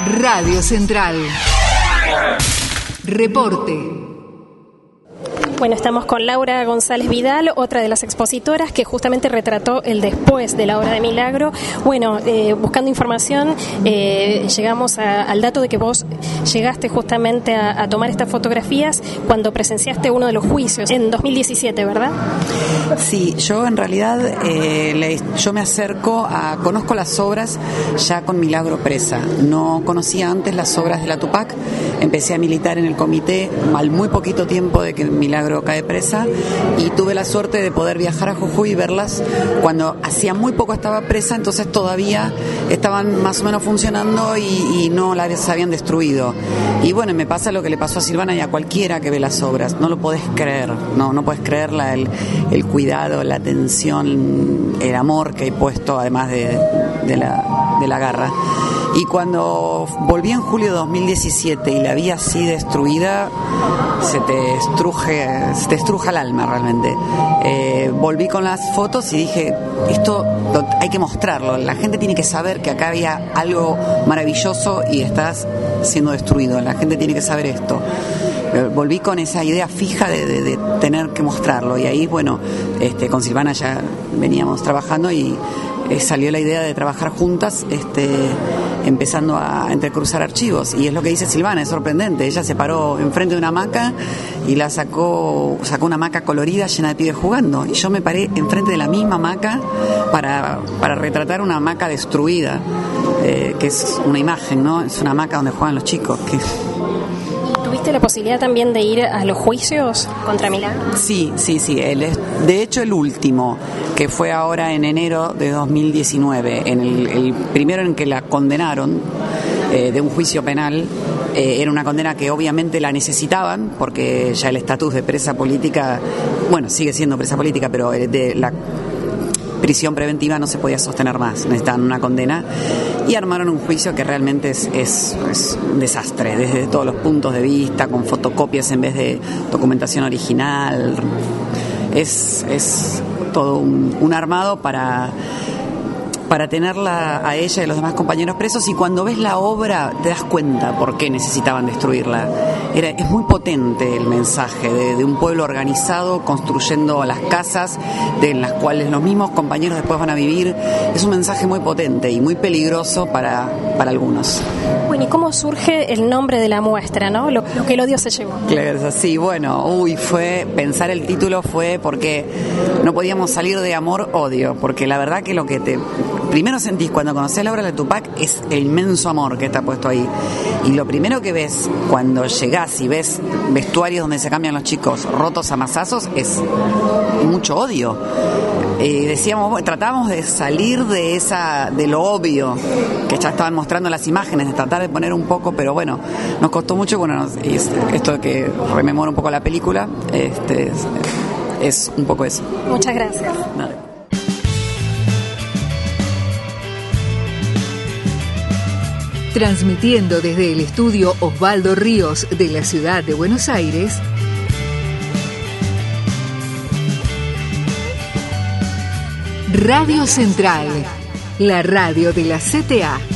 Radio Central. Reporte. Bueno, estamos con Laura González Vidal, otra de las expositoras que justamente retrató el después de la obra de Milagro. Bueno, buscando información, llegamos al dato de que vos llegaste justamente a tomar estas fotografías cuando presenciaste uno de los juicios en 2017, ¿verdad? Sí, yo en realidad yo me acerco conozco las obras ya con Milagro presa. No conocía antes las obras de la Tupac. Empecé a militar en el comité al muy poquito tiempo de que Milagro cae presa y tuve la suerte de poder viajar a Jujuy y verlas cuando hacía muy poco estaba presa, entonces todavía estaban más o menos funcionando y no las habían destruido. Y bueno, me pasa lo que le pasó a Silvana y a cualquiera que ve las obras, no lo podés creer, no podés creer el cuidado, la atención, el amor que hay puesto además de la garra. Y cuando volví en julio de 2017 y la vi así destruida, se te estruja el alma realmente. Volví con las fotos y dije, esto hay que mostrarlo, la gente tiene que saber que acá había algo maravilloso y estás siendo destruido, la gente tiene que saber esto. Volví con esa idea fija de tener que mostrarlo y ahí, bueno, con Silvana ya veníamos trabajando y salió la idea de trabajar juntas, empezando a entrecruzar archivos, y es lo que dice Silvana, es sorprendente. Ella se paró enfrente de una hamaca y sacó una hamaca colorida llena de pibes jugando, y yo me paré enfrente de la misma hamaca para retratar una hamaca destruida, que es una imagen, ¿no? Es una hamaca donde juegan los chicos. ¿Tuviste la posibilidad también de ir a los juicios contra Milagro? Sí. De hecho, el último, que fue ahora en enero de 2019, el primero en que la condenaron de un juicio penal, era una condena que obviamente la necesitaban, porque ya el estatus de presa política, bueno, sigue siendo presa política, pero de la prisión preventiva no se podía sostener más, necesitaban una condena y armaron un juicio que realmente es un desastre desde todos los puntos de vista, con fotocopias en vez de documentación original. Es todo un armado para tenerla a ella y a los demás compañeros presos, y cuando ves la obra te das cuenta por qué necesitaban destruirla. Es muy potente el mensaje de un pueblo organizado construyendo las casas en las cuales los mismos compañeros después van a vivir. Es un mensaje muy potente y muy peligroso para algunos. Bueno, ¿y cómo surge el nombre de la muestra, no? Lo que el odio se llevó. Claro, sí, bueno, pensar el título fue porque no podíamos salir de amor-odio, porque la verdad que lo que primero sentís cuando conocés la obra de Tupac es el inmenso amor que está puesto ahí. Y lo primero que ves cuando llegás y ves vestuarios donde se cambian los chicos rotos a mazazos es mucho odio. Tratábamos de salir de lo obvio que ya estaban mostrando las imágenes, de tratar de poner un poco, pero bueno, nos costó mucho. Bueno, esto que rememora un poco la película, es un poco eso. Muchas gracias. Nada. Transmitiendo desde el estudio Osvaldo Ríos de la ciudad de Buenos Aires, Radio Central, la radio de la CTA.